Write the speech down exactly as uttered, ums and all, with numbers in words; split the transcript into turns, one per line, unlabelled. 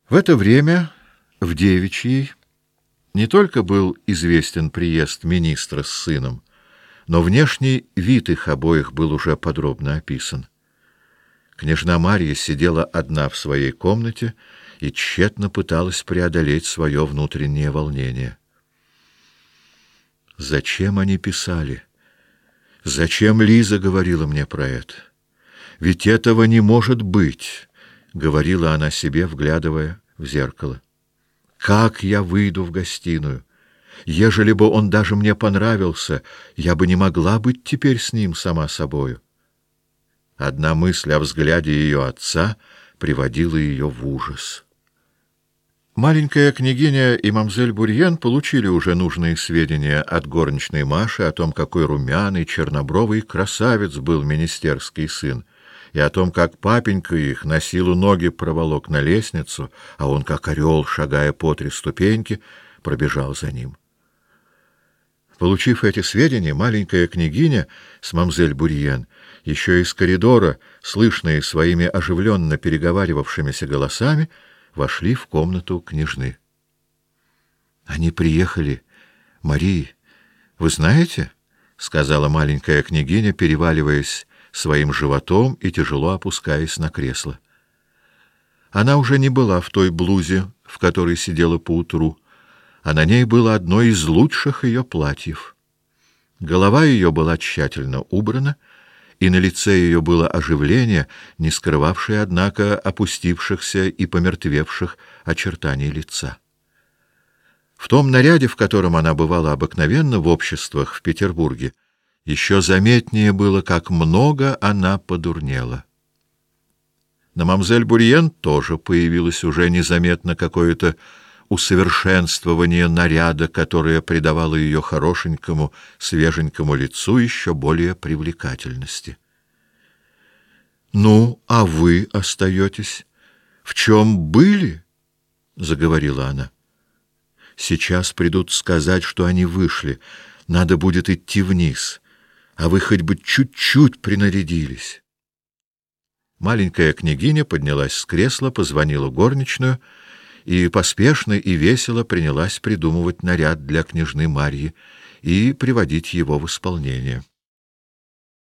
В это время в девичьей не только был известен приезд министра с сыном, но внешний вид их обоих был уже подробно описан. Княжна Марья сидела одна в своей комнате и тщетно пыталась преодолеть свое внутреннее волнение. Зачем они писали? Зачем Лиза говорила мне про это? Ведь этого не может быть, — говорила она себе, вглядывая в зеркало. Как я выйду в гостиную? Ежели бы он даже мне понравился, я бы не могла быть теперь с ним сама собою. Одна мысль о взгляде ее отца приводила ее в ужас. Маленькая княгиня и мамзель Бурьен получили уже нужные сведения от горничной Маши о том, какой румяный, чернобровый красавец был министерский сын, и о том, как папенька их на силу ноги проволок на лестницу, а он, как орел, шагая по три ступеньки, пробежал за ним. Получив эти сведения, маленькая княгиня с мамзель Бурьен еще из коридора, слышные своими оживленно переговаривавшимися голосами, вошли в комнату княжны. — Они приехали, Мария, вы знаете? — сказала маленькая княгиня, переваливаясь своим животом и тяжело опускаясь на кресло. Она уже не была в той блузе, в которой сидела поутру, а на ней было одно из лучших ее платьев. Голова ее была тщательно убрана, и на лице ее было оживление, не скрывавшее, однако, опустившихся и помертвевших очертаний лица. В том наряде, в котором она бывала обыкновенно в обществах в Петербурге, еще заметнее было, как много она подурнела. На мамзель Бурьен тоже появилось уже незаметно какое-то усовершенствование наряда, которое придавало ее хорошенькому, свеженькому лицу еще более привлекательности. — Ну, а вы остаетесь? В чем были? — заговорила она. — Сейчас придут сказать, что они вышли. Надо будет идти вниз, а вы хоть бы чуть-чуть принарядились. Маленькая княгиня поднялась с кресла, позвонила горничную и поспешно и весело принялась придумывать наряд для княжны Марьи и приводить его в исполнение.